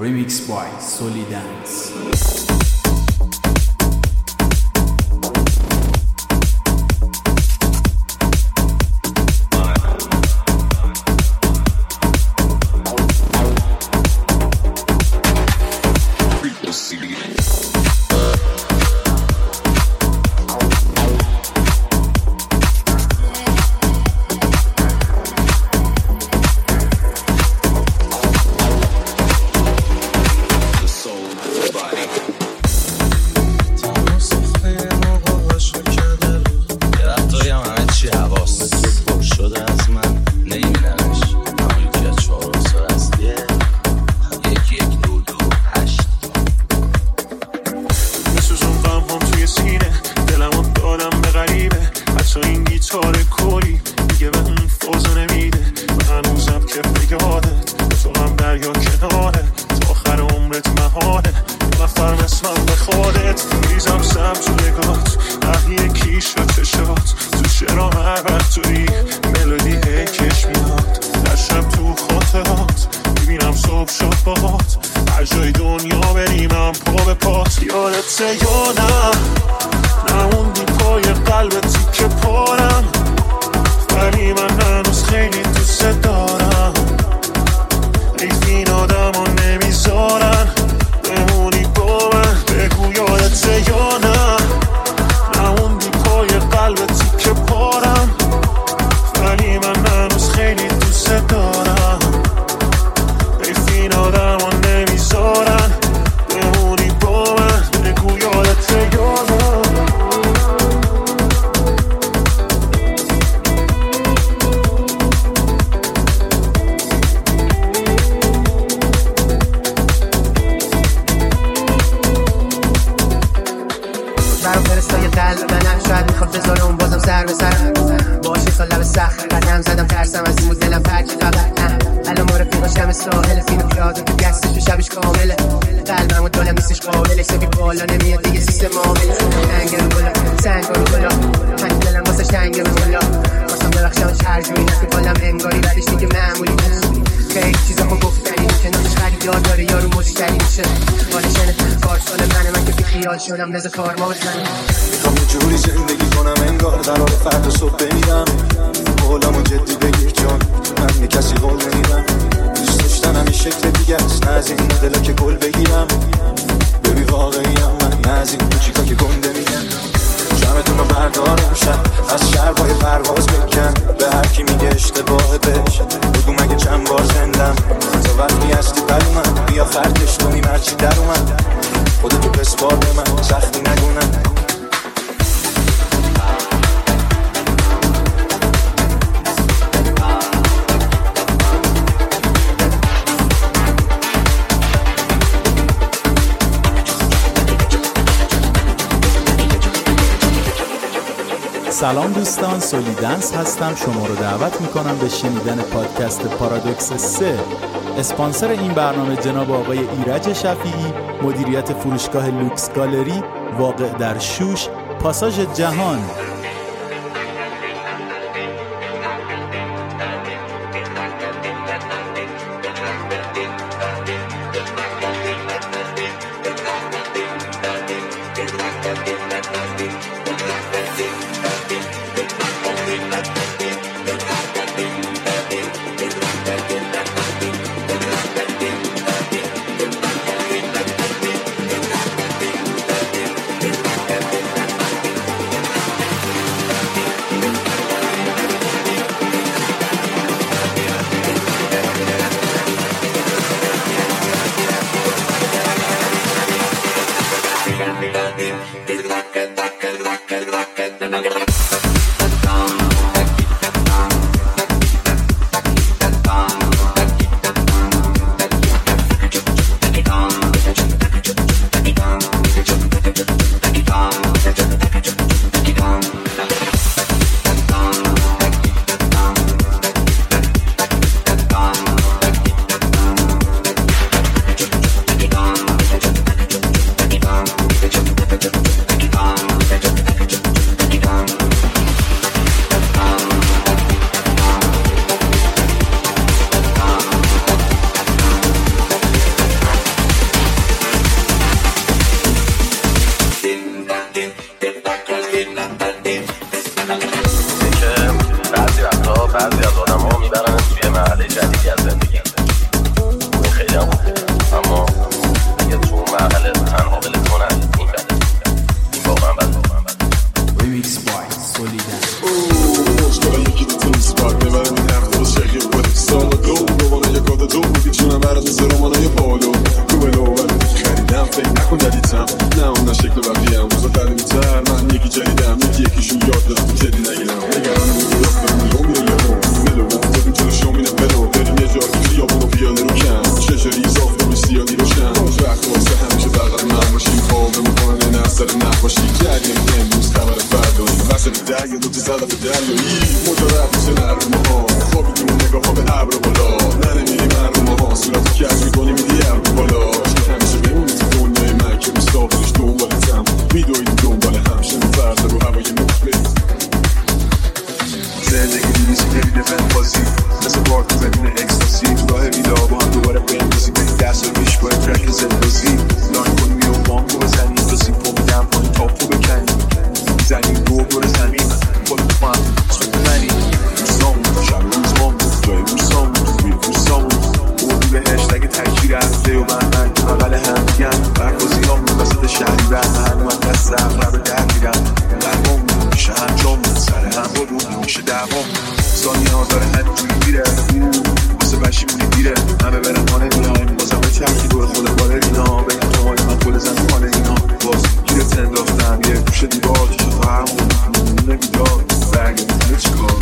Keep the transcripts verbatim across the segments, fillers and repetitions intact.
Remix by Solidance. شدم بذار کار ما بزنم میخوام یه جوری زندگی کنم انگار قرار فردا صبح بمیرم قولمو جدی بگیر چون من می کسی قول نمیدم دوست داشتنم این شکل دیگه است نه از این مدلا که گل بگیرم ببی واقعیم من نه از این کوچیکا که گنده میگم جمعتون رو بردارم شد از شربای پرواز بکن به هر کی میگه اشتباه بش بگو مگه چند بار زندم تا وقتی هستی بر اومد بیا خرکش کنیم هرچی در اومد خودتو بسپار به من سختی نگونم سلام دوستان، سولیدنس هستم. شما رو دعوت میکنم به شنیدن پادکست پارادوکس سه. اسپانسر این برنامه جناب آقای ایرج شفیعی، مدیریت فروشگاه لوکس گالری واقع در شوش، پاساژ جهان. تو بودی جونم برات مثل رمانای پالو رو به نوبت خریدم فکر نکن جدیدم نه اون شکل بقیه هم روزا قدیمی‌تر من یکی جدیدم یکی یکیشون یاد دادم جدی نگیرم نگران بود رفتم میلو میره یه رو ملو بودیم جلو شامینه بلو بریم یه جا خیابون و پیاده رو کم چشری اضافه به سیادی روشن وقت واسه همیشه بغل من باشیم خوابه میکنن نه اثر نباشی کردیم امروز خبر فردایی وسط دریا دو تا زدف دریایی مجرد میشه نرمه ها خوابیدیم و نگاه ها به ابر بالا نه نمیری مرمه ها صورت کج میکنی میدی ابر بالا همیشه بمونی تو دنیای من که مستاقلش دنبالتم میدویدی دنبال همشه فرده رو هوای نقبه زندگی میریزی نمیده من بازی مثل بارت بدون اکستاسی تو راه ویلا با هم دوباره بندازی به دست رو بیش باید ترک زندازی لاین کنی و بانکو بزنی تو سیپو میدم پایین تاپو بکنی میزنی دو بر زمین خودت فهم سوت منی روزامون شب روزمامون جای روزامون توی روزامون بودی به هشتگ تکیر هفته و من من تو بغل هم میگم برگازی همون وسط شهری برمهن من دست اغرب در میرم درمامون میشه همجامون سر هم بودون میشه دوام ثانیه ها داره همینجوری میره واسه بشیمونی دیره همه برن خانه میان بازم به چرخی دور خود باره اینا بگم تو مالی من کل زن خانه اینا باز گیرت انداختم یه گوش دیوار که تو همون نمیدار برگه میتونه چی کار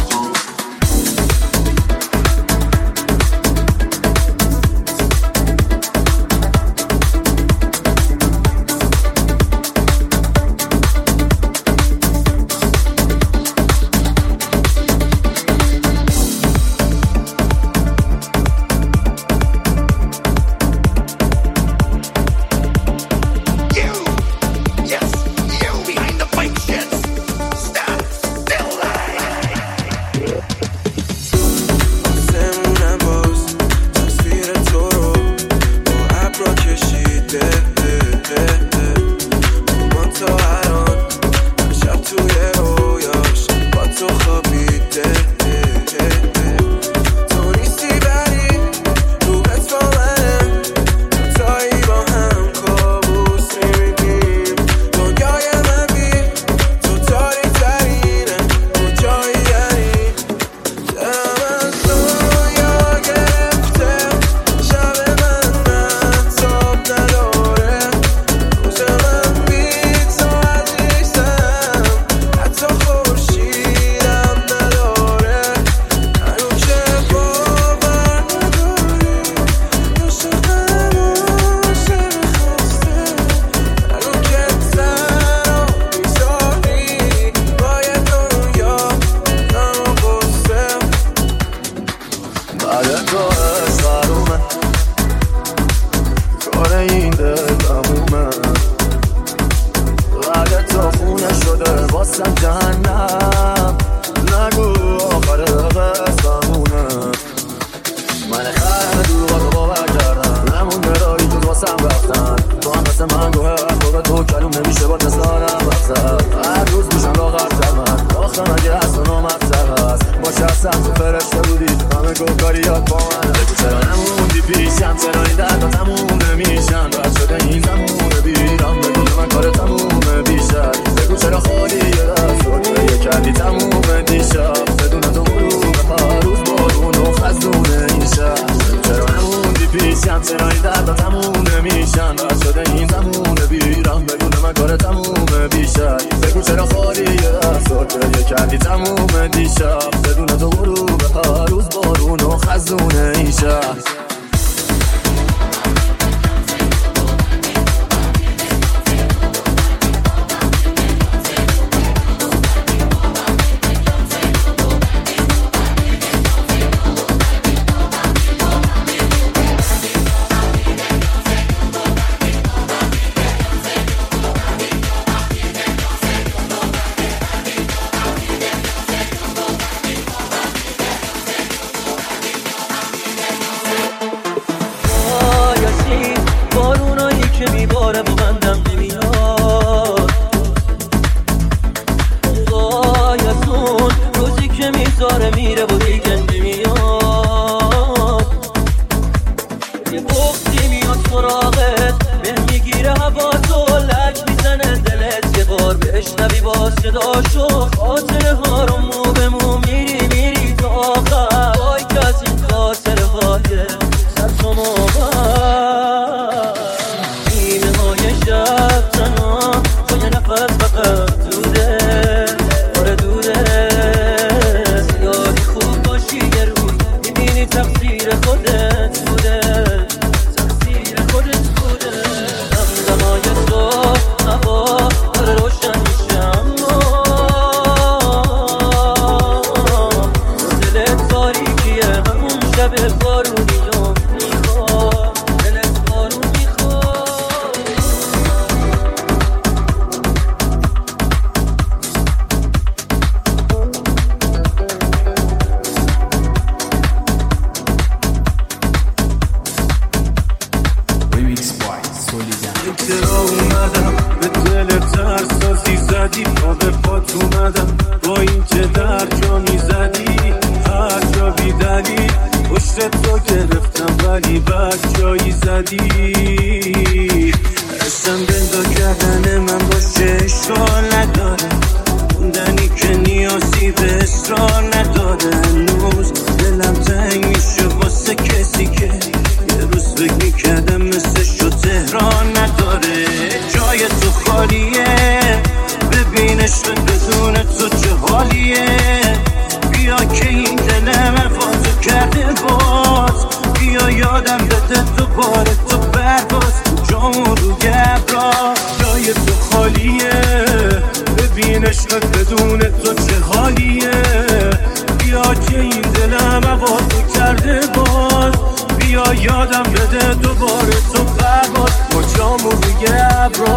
زدی پا به پات اومدم با این که در جا میزدی هر جا بیدلی پشت تو گرفتم ولی بد جایی زدی اصلا بندا کردن من باشه اشکال نداره موندنی که نیازی به اصرار نداره هنوز دلم تنگ میشه واسه کسی که یه روز فکر میکردم مثل شو تهران نداره جای تو خالیه ببینش بدون تو چه حالیه بیا که این دلم واسه کرده باز بیا یادم بده دوباره تو برباز جامو رو گبرا جای تو خالیه ببین عشقت بدون تو چه حالیه بیا که این دلم واسه کرده باز بیا یادم بده دوباره تو برباز با جامو رو گبرا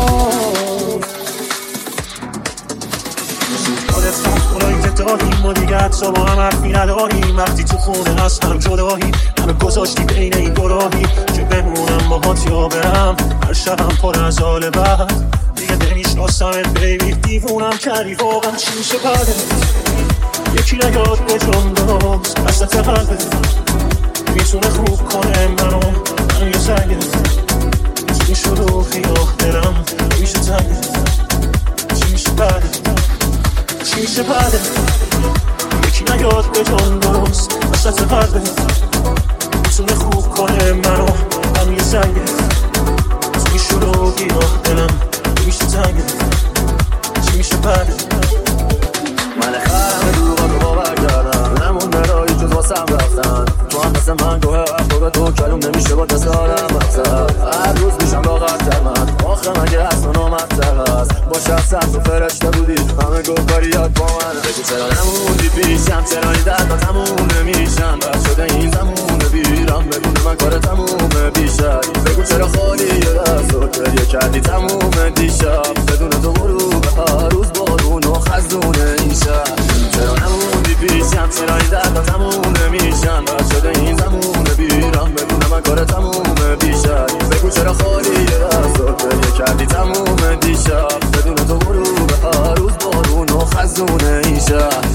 یادت سخت اونایی که داریم ما دیگه حتی با هم حرفی نداریم وقتی تو خونه از هم جدایی همه گذاشتی بین این دوراهی که بمونم باهات یا برم هر شبم پر از حال بعد دیگه نمیشناسمت بیبی دیوونم کردی واقعا چی میشه بعدت یکی نیاد به جملاز وسط قلبت میتونه خوب کنه منو من یه زنگت چی میشد و خیاه دلم نمیشه تنگت چی میشه بعدت چی میشه بعده یکی نیاد به جان درست وسط قلبت میتونه خوب کنه منو هم یه زنگت چی میشه رو گیاه دلم نمیشه تنگت چی میشه بعده من خرم دوبا رو باور کردم نمونده رایی جز واسم رفتن تو هم مثل من گوه اخبار تو کلوم نمیشه با دست آدم مقصد هر روز میشم لاغرتر من آخه مگه اصلا نامدتر هست با شخصم تو فرشته بودی همه گفت کاری یاد با من بگو چرا نموندی پیشم چرا این دردا تموم نمیشن بر شده این زمونه بیرم بدون من کار تمومه بیشتر بگو چرا خالی یه دست رو گریه کردی تموم دیشب بدون تو غروب هر روز بارون و خزونه این شب چرا نموندی پیشم چرا این دردا تموم نمیشن بر شده این زمونه بیرم بدون من کار تمومه بیشتر بگو چرا خالی یه دست رو گریه کردی تموم دیشب بدون تو غروب هر روز بارون و خزونه این شب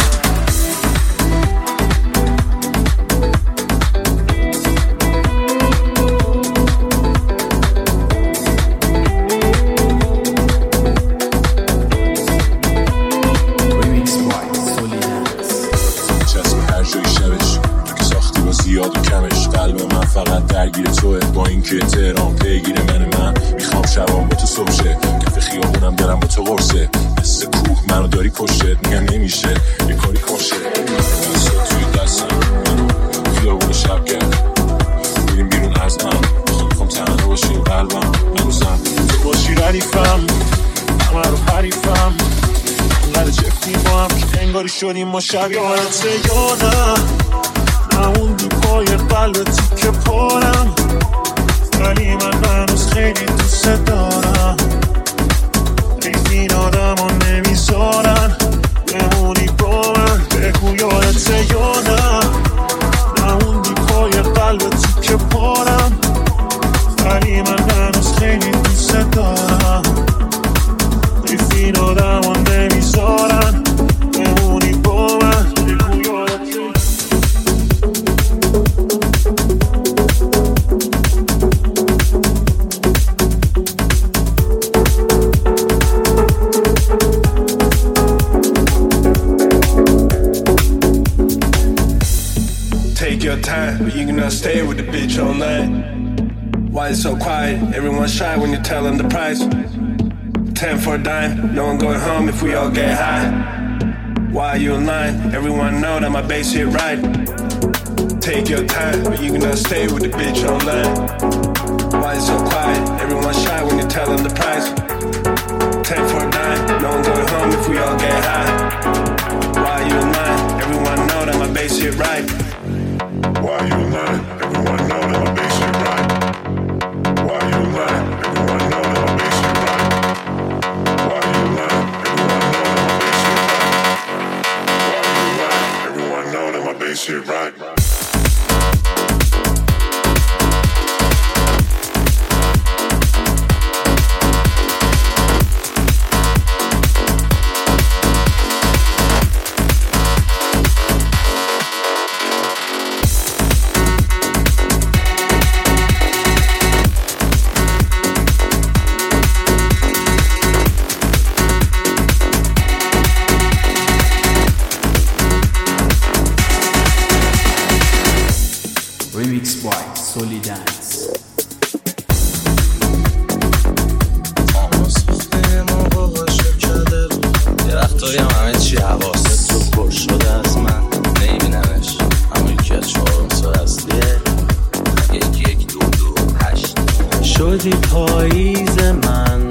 زیاد و کمش قلب من فقط درگیر توه با این که تهران پیگیر من من میخوام شبام با تو صبح شه کف خیابونم دلم با تو قرصه مثل کوه منو داری پشتت میگم نمیشه یه کاری کنشه دستا توی دستم منو خیابون شب کرد میریم بیرون از هم میخوام تنها باشیم قلبم هنوزم تو باشی ردیفم همه رو حریفم انقدر جفتی با هم که انگاری شدیم ما شب یادت یا نه نموندی پای قلبتی که پارم ولی من هنوز خیلی دوست دارم ریخ این آدم ها نمیذارن بمونی با من بگو یادت یا نه نموندی پای قلبتی که پارم ولی من هنوز خیلی دوست دارم ریخ این آدم ها نمیذارن بمونی با من بگو یادت Take your time, but you cannot stay with the bitch all night. Why it's so quiet? Everyone's shy when you tell them the price. Ten for a dime, no one going home if we all get high. Why are you in line? Everyone know that my bass hit right. Take your time, but you cannot stay with the bitch all night. Why it's so quiet? Everyone's shy when you tell them the price. Ten for a dime, no one going home if we all get high. Why are you in line? Everyone know that my bass hit right. Why you lying? Everyone know that my bass hit right. Why you lying? Everyone know that my bass hit right. Why you lying? Everyone know that my bass hit right. Why you lying? Everyone know that my bass hit right. سولیدنس. درختایی هم همه چی حواست تو پر شده از من نمیبینمش، اما یکی از چهارم سال اصلیه یکی یک دو دو هشت. شدی پاییز من،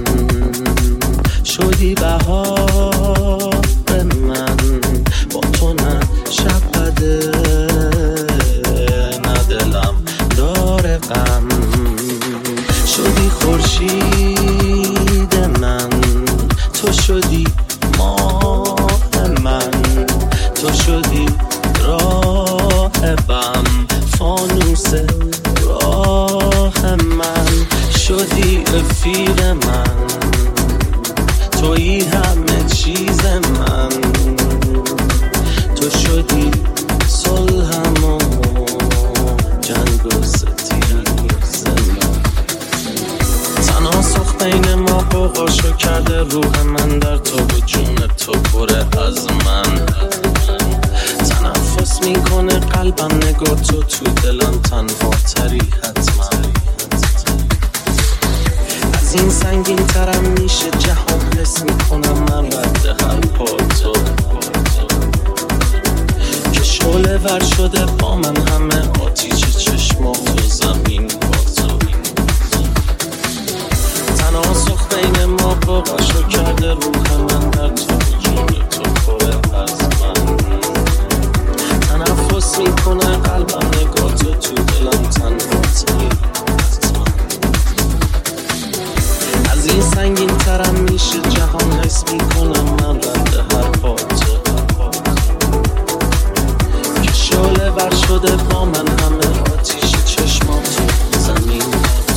شدی بهار من، با تو نه شب بده نه دلم داره غم. شدی خورشید من، تو شدی ماه من، تو شدی راهبم، فانوس راه من. شدی رفیق من، تویی همه چیز من، تو شدی صلحم و جنگ و ستیز من. تناسخ بین ما بغاشو کرده روح من، در تو و جون تو پره از من. تنفس میکنه قلبم، نگاه تو تو دلم تنها تری حتما. از این سنگین ترم میشه جهان، حس میکنم من رد هر پا تو که شعله ور شده با من، همه آتیش چشما تو زمین با تو. تناسخ بین ما بغاشو کرده روح من، در تو جون تو پره از من. تنفس میکنه قلبم، نگاه تو تو دلم تنها تری. از این سنگین ترم میشه جهان، حس میکنم من رد هر پا تو که شعله ور شده با من، همه آتیش چشمات تو زمین با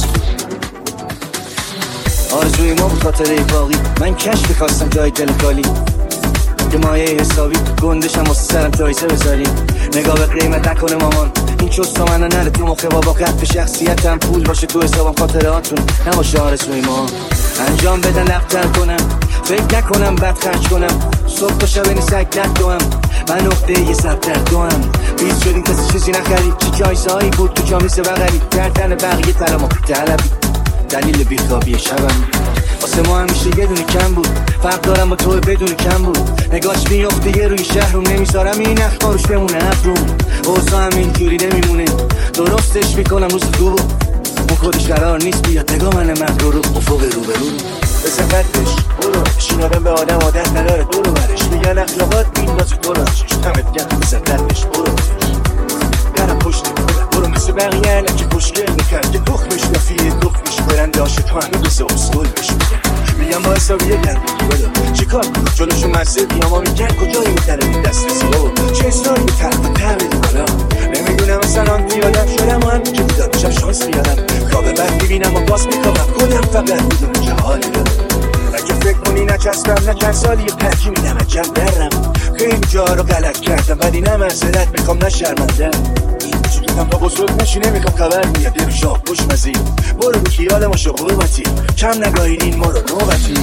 تو. آرزوی ما بود خاطره باقی، من کشف خواستم جای دل خالی. یه مایه حسابی گندشم واسه سرم جایزه بذاریم. نگاه به قیمت نکنه مامان، این چوستا منو نره تو مخه بابا. قد به شخصیتم پول باشه تو حسابم، خاطرهاتون نباشه آرزوی ما. انجام بدن لفتر کنم، فکر نکنم بد خرج کنم. صبح تا شب نیست اکلت دوام، من نقطه یه سب در دوام. بیز شدیم کسی چیزی نخرید، چی جایزه هایی بود تو جامیز بغلی. در تن بقیه تلما طلبی، دلیل بیخوابی شبم واسه ما همیشه یه دونه کم بود. فرق دارم با تو بدون کم بود. نگاش میفته یه روی شهرم، نمیذارم این اخبارش بمونه ابروم. اوضاع همین جوری نمیمونه، درستش میکنم روز خوبو. اون خودش قرار نیست بیاد نگاه من مغرور افق رو به رو. به سفتش برو بشین، آدم به آدم عادت نداره دور و برش. میگن اخلاقات میندازه دلاشش، همه دیگه به سفتش برو برم پشت کنم. برو مثل بقیه علکی خوشگل میکرد که تخمش نفیه تخمش برنده عاشق تو همه بسه اصول بش میگن. میگم با حسابیه گردی بدا چی کار کنم جلوشون مسئل بیاما میگن کجایی میتره این دست رسی بابا. چه اصراری به تخت تبدی بالا نمیدونم مثلا دیادم شدم و هم که دیدم شب شانس بیادم. خواب بد میبینم و باز میکنم کنم فقط میدونم که حالی دارم. اگه فکر کنی نچستم نه چند سالی یه پرکی میدم عجب درم. خیلی جا رو غلط کردم ولی نه معذرت میخوام نه شرمنده. شدم تا بزرگ نشی نمیخوام خبر میاد یه روشا خوش مزید. برو رو خیال ما شو قربتی، کم نگاهیدین ما رو نوبتی.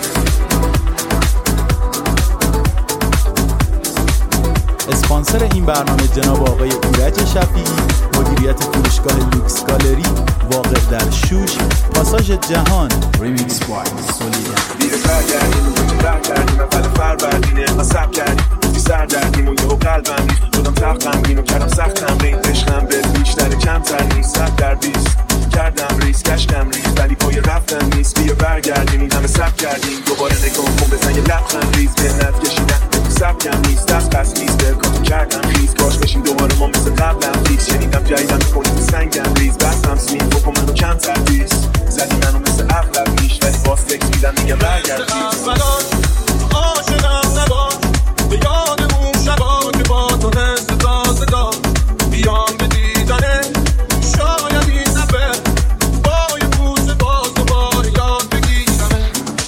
اسپانسر این برنامه جناب آقای ایرج شفیعی، مدیریت فروشگاه لوکس گالری واقع در شوش، پاساژ جهان. ریمیکس بای سولیدنس. دیره برگردیم و چه در کردیم اول فروردینه قصب کردیم گفتی سر دردیم و یهو قلبم ریخت شدم تق غمگین و کردم سخت تمرین. عشقم به بیشتر کمتر نیست صد در بیست کردم ریز کشکم ریز ولی پای رفتم نیست. بیا برگردیم این همه سب کردیم دوباره نگاه کن بزن یه لبخند ریز. بهنت کشیدن سبکم نیست دست پس نیست دلکاتو کردم خیز. کاش بشین دوباره ما مثل قبلم ریز. شنیدم جاییدم میکنی سنگم ریز. بستم سمین بکن منو کمتر ریز. زدی منو مثل اغلب میش ولی باز تکس میدم میگم برگرد ریز. عاشقم نباش به یاد اون شبا که با تو نزد تازگاه بیام به دیدنه. شاید این دفعه با یه بوسه باز دوباره یاد بگیرمه.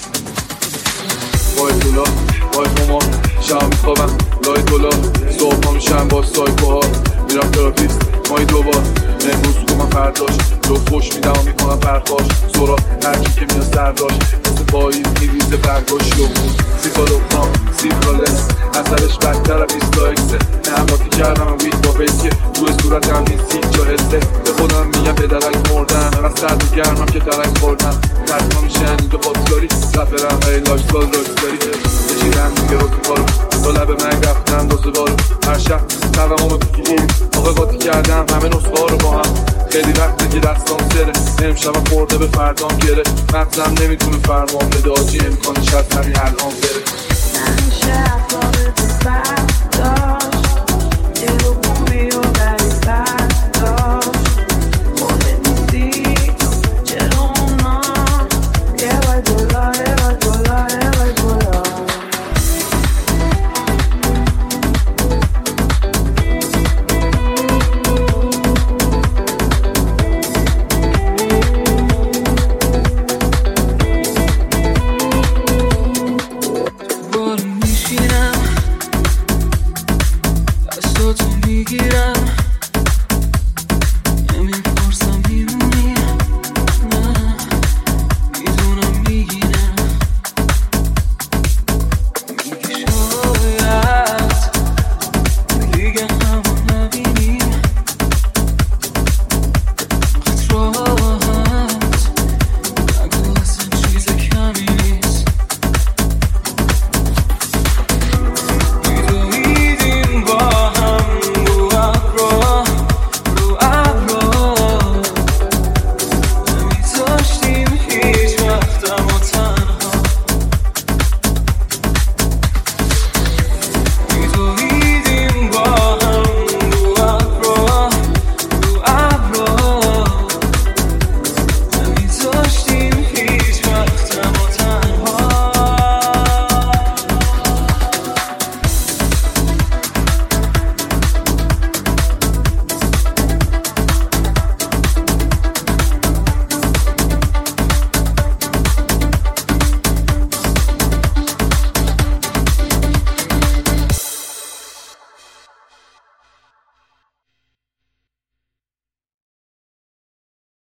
وای دولا وای خمار شب میخوابم لای دولا. صبح ها میشم با سایکوها میرم تراپیست مایی دوبار. امروز کنم پرداش رو خوش میدم و میکنم پرخاش سراغ هرچی که میاد سرداش مثل پاییز میریزه برگاش رو سیکالوفام سیکالس اثرش بدتر از بیستا اکسه نهماتی کردم و وید با بیسکه توی صورت هم این سیک جا حسه به خودم میگم به درک مردن من از سرد و گرمم که درک خوردم ترکما میشن اینجا خودکاری رفرم های لاشتال راکتاری بشیرم میگه رو کارو با لب من رفتم دو زبارو هر شب تقم ها بگیر آقا قاطی کردم همه نسخه ها رو با هم خیلی وقته که دستام سره نمیشم خورده به فردام گره مغزم نمیتونه فرمان بده آجی امکانش هست همین الان بره همیشه افراد تو فرد